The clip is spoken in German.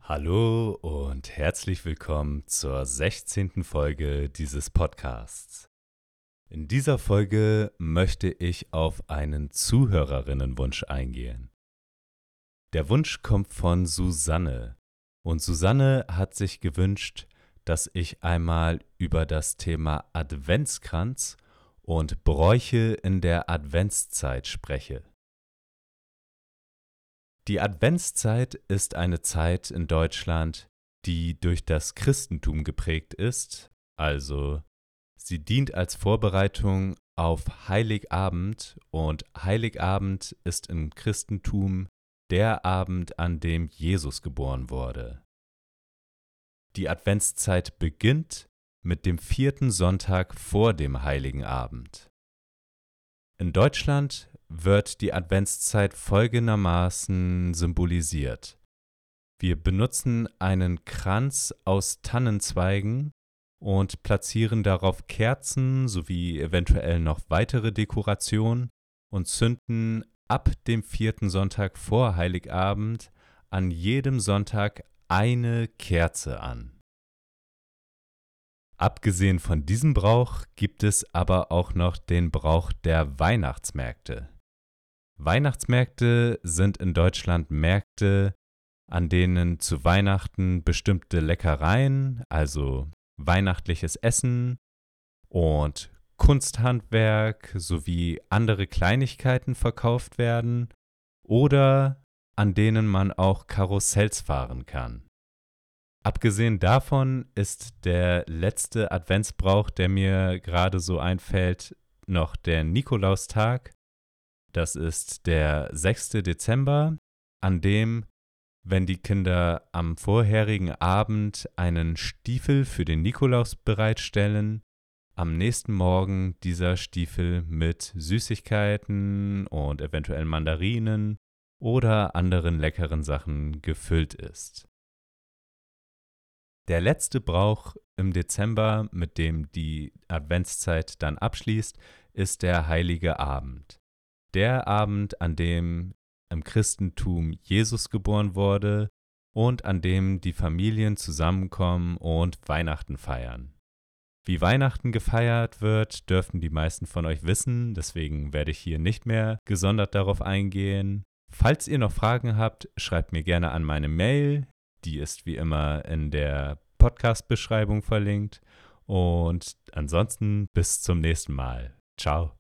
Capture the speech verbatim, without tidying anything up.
Hallo und herzlich willkommen zur sechzehnten Folge dieses Podcasts. In dieser Folge möchte ich auf einen Zuhörerinnenwunsch eingehen. Der Wunsch kommt von Susanne und Susanne hat sich gewünscht, dass ich einmal über das Thema Adventskranz und Bräuche in der Adventszeit spreche. Die Adventszeit ist eine Zeit in Deutschland, die durch das Christentum geprägt ist, also sie dient als Vorbereitung auf Heiligabend und Heiligabend ist im Christentum der Abend, an dem Jesus geboren wurde. Die Adventszeit beginnt mit dem vierten Sonntag vor dem Heiligen Abend. In Deutschland wird die Adventszeit folgendermaßen symbolisiert. Wir benutzen einen Kranz aus Tannenzweigen und platzieren darauf Kerzen sowie eventuell noch weitere Dekorationen und zünden ab dem vierten Sonntag vor Heiligabend an jedem Sonntag eine Kerze an. Abgesehen von diesem Brauch gibt es aber auch noch den Brauch der Weihnachtsmärkte. Weihnachtsmärkte sind in Deutschland Märkte, an denen zu Weihnachten bestimmte Leckereien, also weihnachtliches Essen und Kunsthandwerk sowie andere Kleinigkeiten verkauft werden oder an denen man auch Karussells fahren kann. Abgesehen davon ist der letzte Adventsbrauch, der mir gerade so einfällt, noch der Nikolaustag. Das ist der sechste Dezember, an dem, wenn die Kinder am vorherigen Abend einen Stiefel für den Nikolaus bereitstellen, am nächsten Morgen dieser Stiefel mit Süßigkeiten und eventuell Mandarinen oder anderen leckeren Sachen gefüllt ist. Der letzte Brauch im Dezember, mit dem die Adventszeit dann abschließt, ist der Heilige Abend. Der Abend, an dem im Christentum Jesus geboren wurde und an dem die Familien zusammenkommen und Weihnachten feiern. Wie Weihnachten gefeiert wird, dürften die meisten von euch wissen, deswegen werde ich hier nicht mehr gesondert darauf eingehen. Falls ihr noch Fragen habt, schreibt mir gerne an meine Mail. Die ist wie immer in der Podcast-Beschreibung verlinkt. Und ansonsten bis zum nächsten Mal. Ciao.